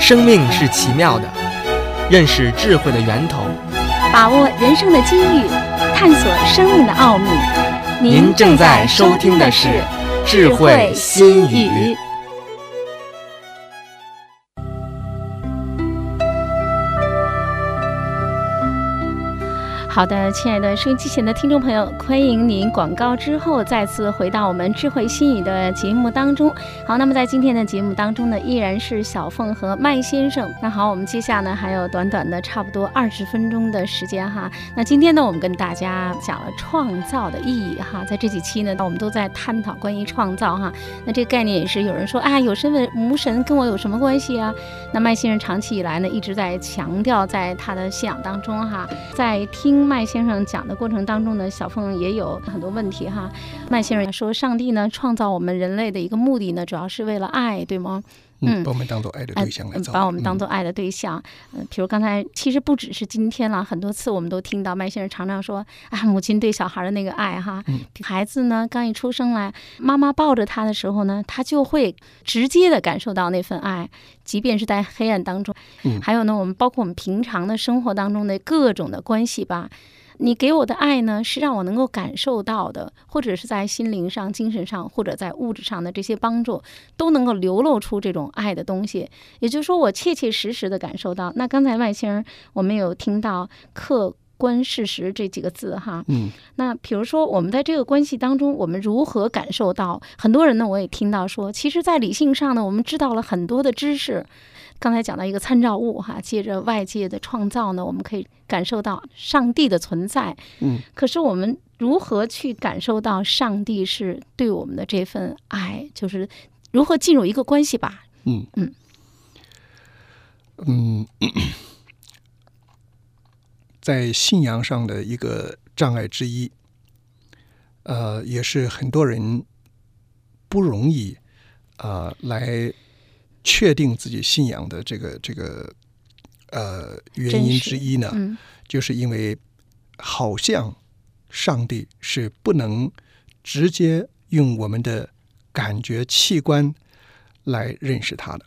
生命是奇妙的，认识智慧的源头， 把握人生的机遇，探索生命的奥秘。 您正在收听的是智慧心语。 好的，亲爱的收音机前的听众朋友，欢迎您广告之后再次回到我们智慧心语的节目当中。好，那么在今天的节目当中呢，依然是小凤和麦先生。那好，我们接下来呢还有短短的差不多20分钟的时间哈。那今天呢，我们跟大家讲了创造的意义哈。在这几期呢，我们都在探讨关于创造哈。那这个概念也是有人说啊，有神无神跟我有什么关系啊？那麦先生长期以来呢一直在强调，在他的信仰当中哈，在听麦先生讲的过程当中呢，小凤也有很多问题哈。麦先生说，上帝呢创造我们人类的一个目的呢，主要是为了爱，对吗？ 把我们当做爱的对象来造， 把我们当做爱的对象。比如刚才其实不只是今天了，很多次我们都听到麦先生常常说啊，母亲对小孩的那个爱哈。孩子呢刚一出生来，妈妈抱着他的时候呢，他就会直接的感受到那份爱，即便是在黑暗当中。还有呢，我们包括我们平常的生活当中的各种的关系吧。你给我的爱呢，是让我能够感受到的，或者是在心灵上、精神上，或者在物质上的这些帮助，都能够流露出这种爱的东西。也就是说，我切切实实的感受到。那刚才麦先生我们有听到客观事实这几个字哈。那比如说我们在这个关系当中，我们如何感受到？很多人呢，我也听到说，其实在理性上呢，我们知道了很多的知识。刚才讲到一个参照物哈，借着外界的创造呢，我们可以感受到上帝的存在。可是我们如何去感受到上帝是对我们的这份爱？就是如何进入一个关系吧。 在信仰上的一个障碍之一，也是很多人不容易来确定自己信仰的这个原因之一呢，就是因为好像上帝是不能直接用我们的感觉器官来认识他的。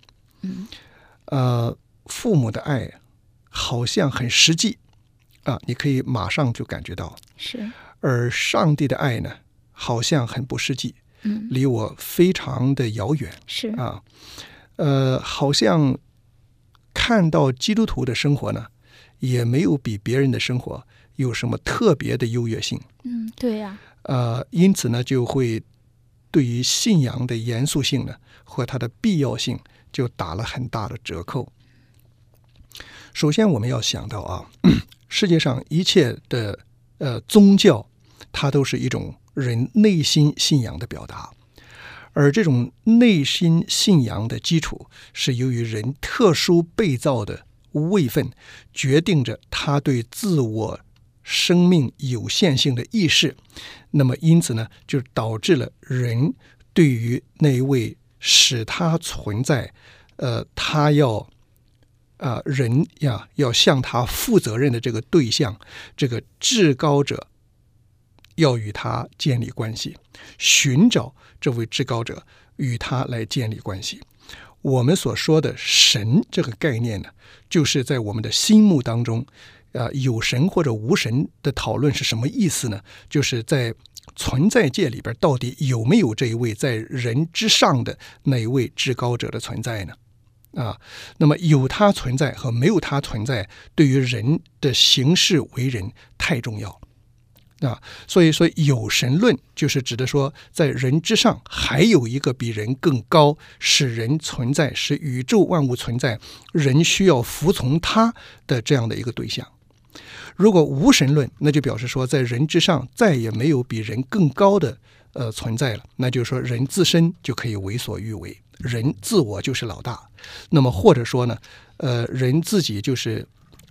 父母的爱好像很实际你可以马上就感觉到， 是。而上帝的爱呢，好像很不实际，离我非常的遥远。 是好像看到基督徒的生活呢，也没有比别人的生活有什么特别的优越性。 对呀。 因此呢，就会对于信仰的严肃性呢，和它的必要性，就打了很大的折扣。首先，我们要想到世界上一切的宗教，它都是一种人内心信仰的表达。而这种内心信仰的基础，是由于人特殊被造的位分，决定着他对自我生命有限性的意识。那么因此呢，就导致了人对于那位使他存在，他要人要向他负责任的这个对象，这个至高者，要与他建立关系，寻找这位至高者，与他来建立关系。我们所说的神这个概念呢，就是在我们的心目当中，有神或者无神的讨论是什么意思呢？就是在存在界里边，到底有没有这一位在人之上的那一位至高者的存在呢？那么有他存在和没有他存在，对于人的行事为人太重要。所以说有神论就是指的说，在人之上还有一个比人更高，使人存在，使宇宙万物存在，人需要服从他的这样的一个对象。如果无神论，那就表示说在人之上再也没有比人更高的存在了，那就是说人自身就可以为所欲为，人自我就是老大。那么或者说呢，人自己就是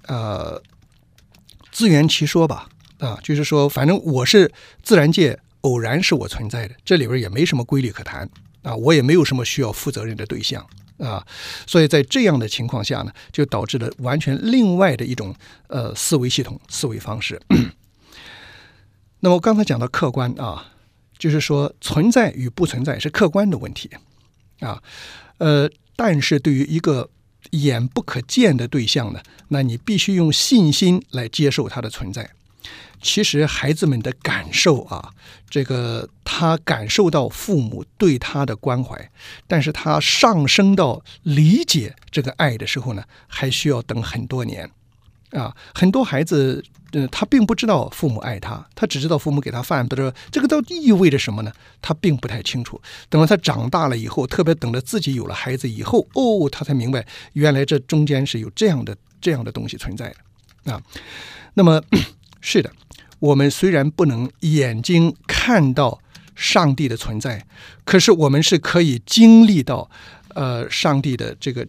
自圆其说吧。就是说反正我是自然界，偶然是我存在的，这里边也没什么规律可谈我也没有什么需要负责任的对象所以在这样的情况下呢，就导致了完全另外的一种思维系统、思维方式。那么我刚才讲到客观就是说存在与不存在是客观的问题但是对于一个眼不可见的对象呢，那你必须用信心来接受它的存在。其实孩子们的感受啊，这个他感受到父母对他的关怀，但是他上升到理解这个爱的时候呢，还需要等很多年啊。很多孩子他并不知道父母爱他，他只知道父母给他饭，不知道这个都意味着什么呢？他并不太清楚。等到他长大了以后，特别等着自己有了孩子以后，他才明白原来这中间是有这样的东西存在的啊。那么是的，我们虽然不能眼睛看到上帝的存在，可是我们是可以经历到上帝的这个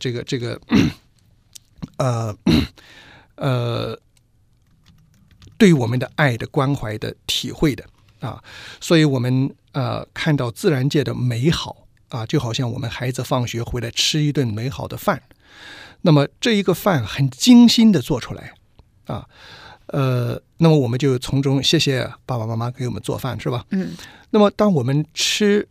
对我们的爱的关怀的体会的啊。所以我们看到自然界的美好啊，就好像我们孩子放学回来吃一顿美好的饭，那么这一个饭很精心的做出来啊。那么我们就从中谢谢爸爸妈妈给我们做饭，是吧？那么当我们吃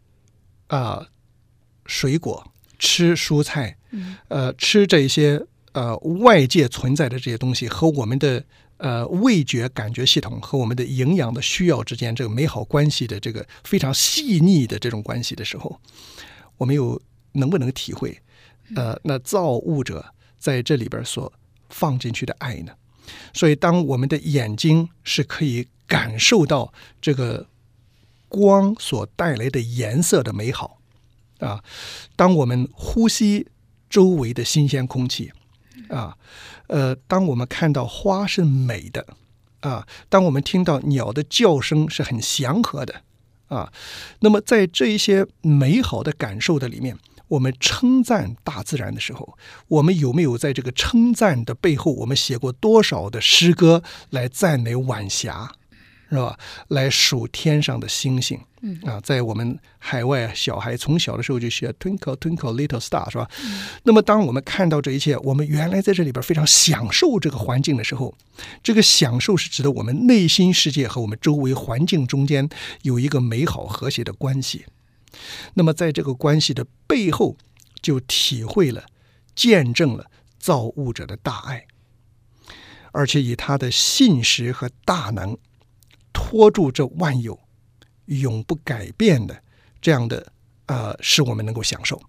水果、吃蔬菜，吃这些外界存在的这些东西和我们的味觉感觉系统和我们的营养的需要之间这个美好关系的这个非常细腻的这种关系的时候，我们能不能体会那造物者在这里边所放进去的爱呢？所以当我们的眼睛是可以感受到这个光所带来的颜色的美好啊，当我们呼吸周围的新鲜空气啊，当我们看到花是美的啊，当我们听到鸟的叫声是很祥和的啊，那么在这一些美好的感受的里面，我们称赞大自然的时候，我们有没有在这个称赞的背后，我们写过多少的诗歌来赞美晚霞，是吧？来数天上的星星啊，在我们海外小孩从小的时候就学 Twinkle Twinkle Little Star， 是吧？那么当我们看到这一切，我们原来在这里边非常享受这个环境的时候，这个享受是指的我们内心世界和我们周围环境中间有一个美好和谐的关系。那么在这个关系的背后，就体会了、见证了造物者的大爱，而且以他的信实和大能托住这万有，永不改变的这样的使我们能够享受。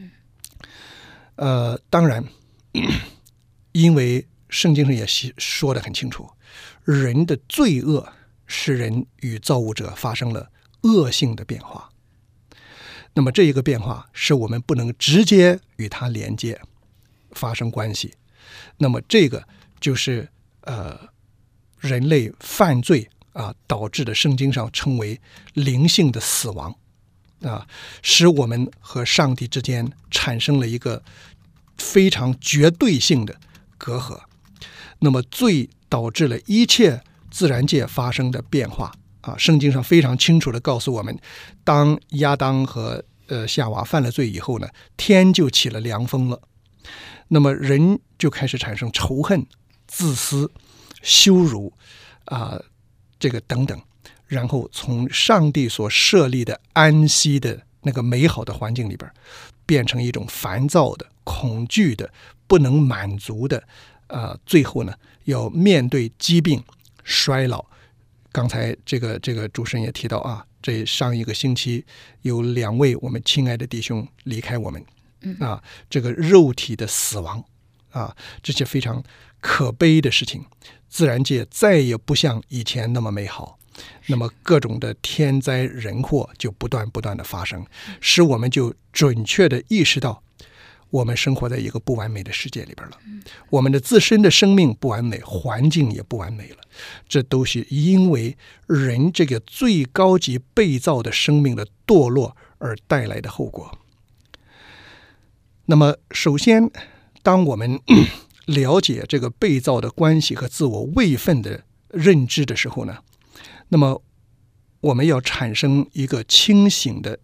当然因为圣经上也说得很清楚，人的罪恶使人与造物者发生了恶性的变化。那么这一个变化是我们不能直接与它连接发生关系，那么这个就是人类犯罪导致的圣经上称为灵性的死亡使我们和上帝之间产生了一个非常绝对性的隔阂。那么罪导致了一切自然界发生的变化圣经上非常清楚地告诉我们，当亚当和夏娃犯了罪以后呢，天就起了凉风了，那么人就开始产生仇恨、自私、羞辱这个等等，然后从上帝所设立的安息的那个美好的环境里边，变成一种烦躁的、恐惧的、不能满足的最后呢，要面对疾病、衰老。刚才这个主持人也提到这上一个星期有2位我们亲爱的弟兄离开我们这个肉体的死亡这些非常可悲的事情。自然界再也不像以前那么美好，那么各种的天灾人祸就不断的发生，使我们就准确的意识到我们生活在一个不完美的世界里边了，我们的自身的生命不完美，环境也不完美了，这都是因为人这个最高级被造的生命的堕落而带来的后果。那么首先当我们了解这个被造的关系和自我位分的认知的时候呢，那么我们要产生一个清醒的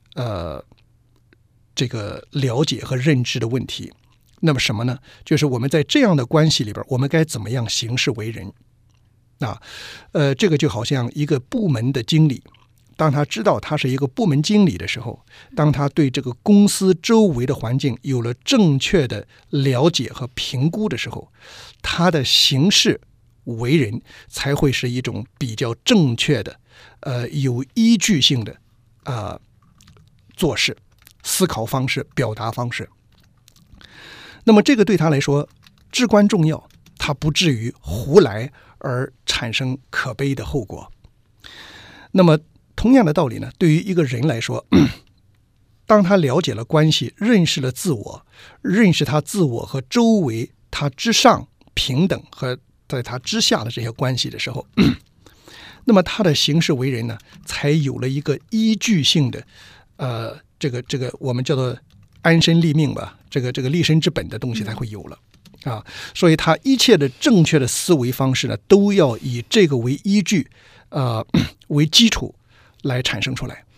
这个了解和认知的问题。那么什么呢？就是我们在这样的关系里边，我们该怎么样行事为人这个就好像一个部门的经理， 当他知道他是一个部门经理的时候，当他对这个公司周围的环境有了正确的了解和评估的时候，他的行事为人才会是一种比较正确的有依据性的做事、思考方式、表达方式。那么这个对他来说至关重要，他不至于胡来而产生可悲的后果。那么同样的道理呢，对于一个人来说，当他了解了关系，认识了自我，认识他自我和周围他之上平等和在他之下的这些关系的时候，那么他的行事为人呢，才有了一个依据性的这个我们叫做安身立命吧，这个立身之本的东西才会有了啊。所以他一切的正确的思维方式呢，都要以这个为依据为基础来产生出来。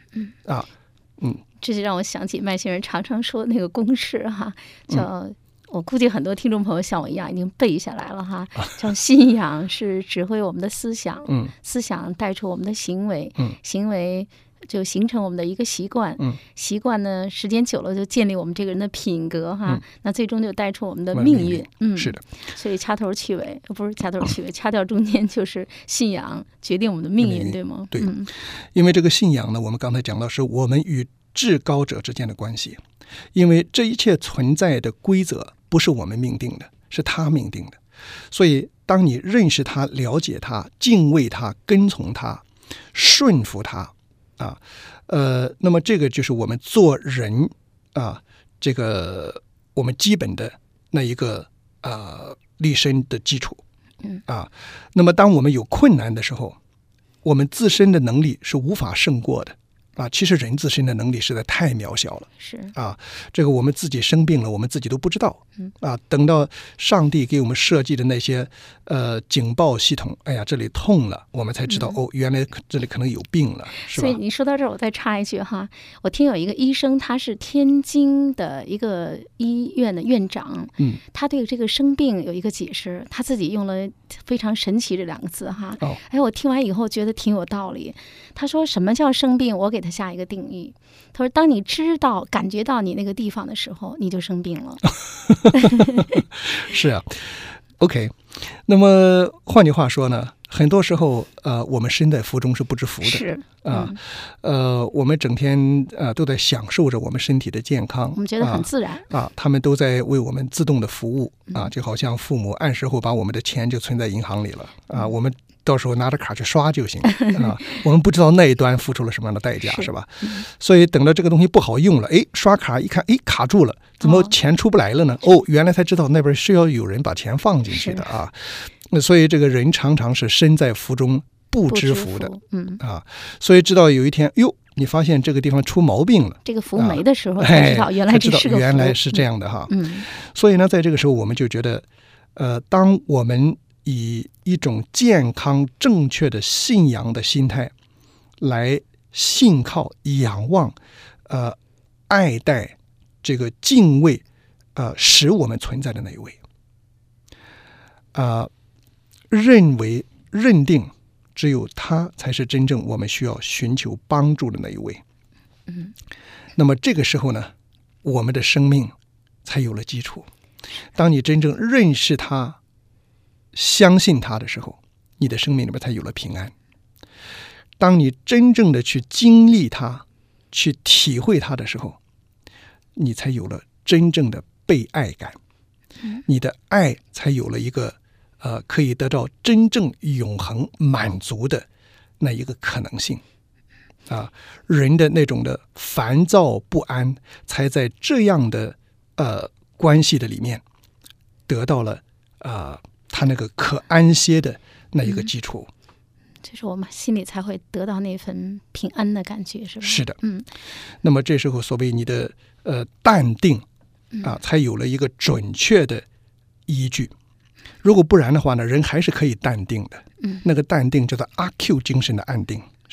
这就让我想起麦先生常常说那个公式哈，叫我估计很多听众朋友像我一样已经背下来了哈，叫信仰是指挥我们的思想，思想带出我们的行为，行为就形成我们的一个习惯，习惯呢时间久了就建立我们这个人的品格哈，那最终就带出我们的命运。 是的， 所以掐头去尾，不是掐头去尾，掐掉中间就是信仰决定我们的命运，对吗？ 对，因为这个信仰呢，我们刚才讲到是我们与至高者之间的关系，因为这一切存在的规则不是我们命定的，是他命定的。所以当你认识他、了解他、敬畏他、跟从他、顺服他那么这个就是我们做人这个我们基本的那一个立身的基础那么当我们有困难的时候，我们自身的能力是无法胜过的其实人自身的能力实在太渺小了， 是这个我们自己生病了，我们自己都不知道等到上帝给我们设计的那些警报系统，哎呀这里痛了，我们才知道原来这里可能有病了，是吧？ 所以你说到这儿，我再插一句哈，我听有一个医生，他是天津的一个医院的院长，他对这个生病有一个解释，他自己用了非常神奇这2个字哈，我听完以后觉得挺有道理。他说什么叫生病？我给他下一个定义，他说当你知道感觉到你那个地方的时候，你就生病了。 是啊 OK， 那么换句话说呢，很多时候我们身在福中是不知福的， 是我们整天都在享受着我们身体的健康， 我们觉得很自然他们都在为我们自动的服务就好像父母按时候把我们的钱就存在银行里了我们到时候拿着卡去刷就行我们不知道那一端付出了什么样的代价，是吧？所以等到这个东西不好用了，刷卡一看，卡住了，怎么钱出不来了呢？原来才知道那边是要有人把钱放进去的所以这个人常常是身在福中不知福的所以直到有一天你发现这个地方出毛病了， 这个福没的时候才知道原来这是个福， 原来是这样的所以呢在这个时候我们就觉得当我们以一种健康正确的信仰的心态来信靠仰望爱戴这个敬畏使我们存在的那一位认定只有他才是真正我们需要寻求帮助的那一位那么这个时候呢，我们的生命才有了基础。当你真正认识他相信他的时候，你的生命里面才有了平安。当你真正的去经历他去体会他的时候，你才有了真正的被爱感你的爱才有了一个可以得到真正永恒满足的那一个可能性人的那种的烦躁不安才在这样的关系的里面得到了他那个可安歇的那一个基础就是我们心里才会得到那份平安的感觉，是吧？ 是的那么这时候所谓你的淡定才有了一个准确的依据。如果不然的话呢，人还是可以淡定的那个淡定叫做阿 Q 精神的安定，是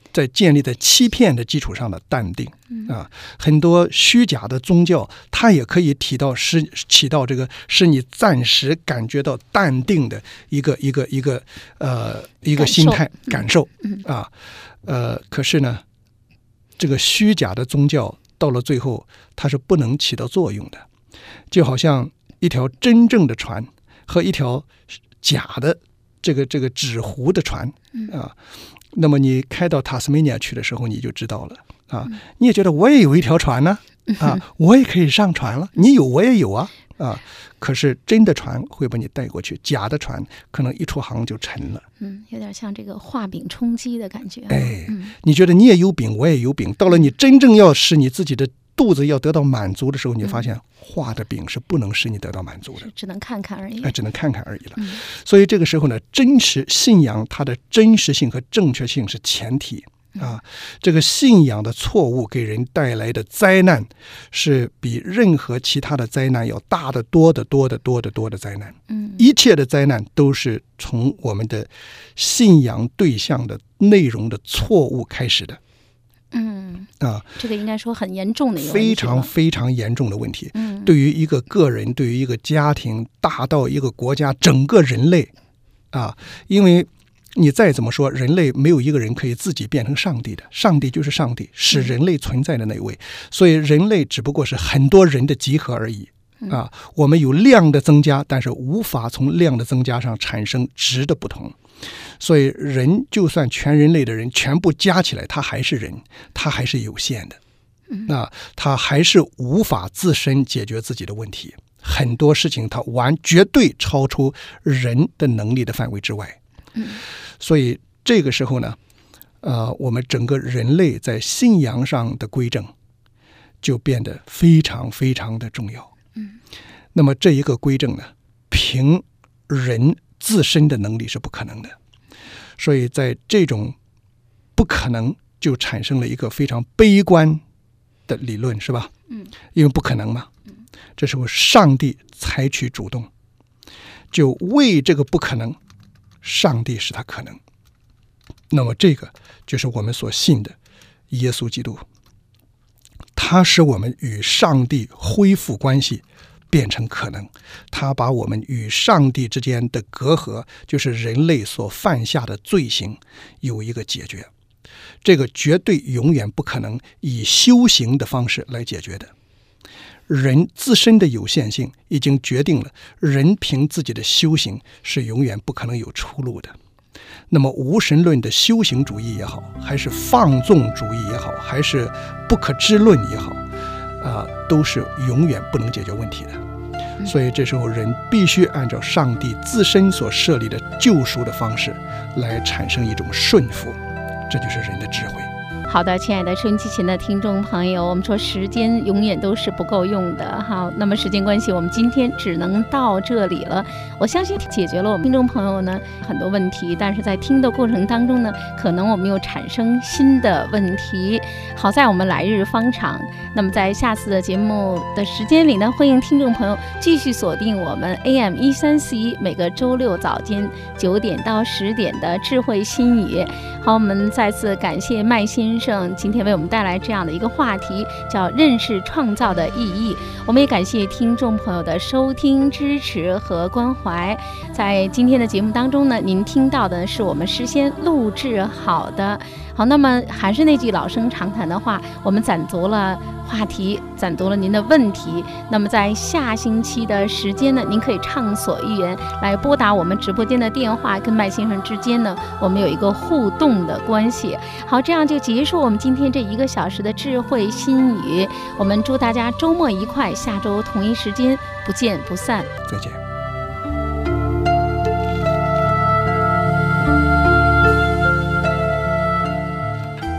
在建立在欺骗的基础上的淡定很多虚假的宗教，它也可以起到这个使你暂时感觉到淡定的一个心态感受可是呢，这个虚假的宗教到了最后，它是不能起到作用的，就好像一条真正的船和一条假的这个纸糊的船那么你开到塔斯马尼亚去的时候，你就知道了你也觉得我也有一条船呢我也可以上船了，你有我也有可是真的船会把你带过去，假的船可能一出航就沉了。 有点像这个画饼充饥的感觉。 你觉得你也有饼，我也有饼，到了你真正要使你自己的肚子要得到满足的时候，你发现画的饼是不能使你得到满足的， 只能看看而已。 只能看看而已了。所以这个时候呢，真实信仰它的真实性和正确性是前提这个信仰的错误给人带来的灾难是比任何其他的灾难要大得多的灾难。一切的灾难都是从我们的信仰对象的内容的错误开始的。 这个应该说很严重的一个问题， 非常非常严重的问题。对于一个个人，对于一个家庭，大到一个国家，整个人类因为你再怎么说，人类没有一个人可以自己变成上帝的，上帝就是上帝，使人类存在的那位。所以人类只不过是很多人的集合而已我们有量的增加，但是无法从量的增加上产生质的不同。所以人就算全人类的人全部加起来，他还是人，他还是有限的他还是无法自身解决自己的问题，很多事情他绝对超出人的能力的范围之外。所以这个时候呢我们整个人类在信仰上的规正就变得非常非常的重要。那么这一个规正呢，凭人自身的能力是不可能的，所以在这种不可能就产生了一个非常悲观的理论，是吧？因为不可能嘛。这时候上帝采取主动，就为这个不可能，上帝使它可能。那么这个就是我们所信的耶稣基督，他使我们与上帝恢复关系变成可能，他把我们与上帝之间的隔阂，就是人类所犯下的罪行，有一个解决。这个绝对永远不可能以修行的方式来解决的。人自身的有限性已经决定了，人凭自己的修行是永远不可能有出路的。那么无神论的修行主义也好，还是放纵主义也好，还是不可知论也好都是永远不能解决问题的。所以这时候人必须按照上帝自身所设立的救赎的方式来产生一种顺服，这就是人的智慧。 好的，亲爱的收音机前的听众朋友，我们说时间永远都是不够用的。好，那么时间关系，我们今天只能到这里了。我相信解决了我们听众朋友呢很多问题，但是在听的过程当中呢，可能我们又产生新的问题。好在我们来日方长。那么在下次的节目的时间里呢，欢迎听众朋友继续锁定我们 AM1341每个周六早间9点到10点的智慧心语。好，我们再次感谢麦先生今天为我们带来这样的一个话题，叫认识创造的意义。我们也感谢听众朋友的收听支持和关怀。在今天的节目当中呢，您听到的是我们事先录制好的。好，那么还是那句老生常谈的话，我们攒足了话题，攒足了您的问题。那么在下星期的时间呢，您可以畅所欲言来拨打我们直播间的电话，跟麦先生之间呢，我们有一个互动的关系。好，这样就结束我们今天这1个小时的智慧心语。我们祝大家周末愉快，下周同一时间不见不散。 再见。